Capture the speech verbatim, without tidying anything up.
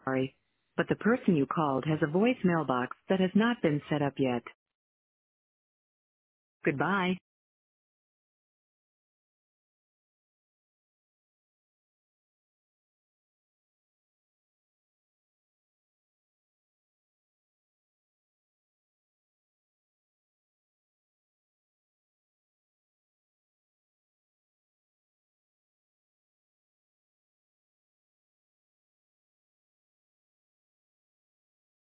Sorry, but the person you called has a voicemail box that has not been set up yet. Goodbye.